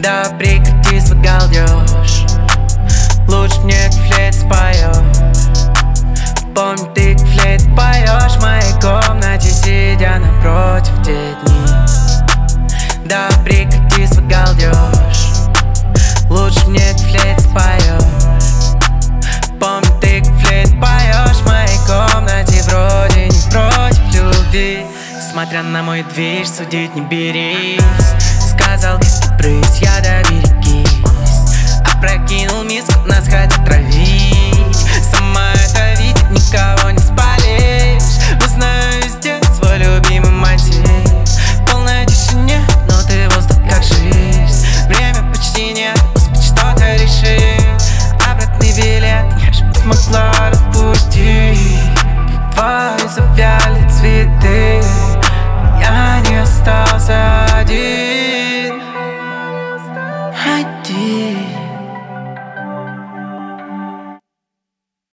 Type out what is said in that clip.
Да прекрати свой галдеж, лучше мне флейт споешь. Помни, ты флейт поешь в моей комнате, сидя напротив в те дни. Да прекрати свой галдеж, лучше мне флейт споешь. Помни, ты флейт поешь в моей комнате, вроде не против любви. Смотря на мой движ, судить не берись. Сказал диски брысь, я доберегись. Опрокинул миску, нас хотят травить. Сама это видит, никого не спалишь. Узнаю везде свой любимый мотив. В полной тишине, но ты воздух как жизнь. Время почти нет, успеть что-то решить. Обратный билет я ж смогла распустить. Твои завяли цветы, я не остался один.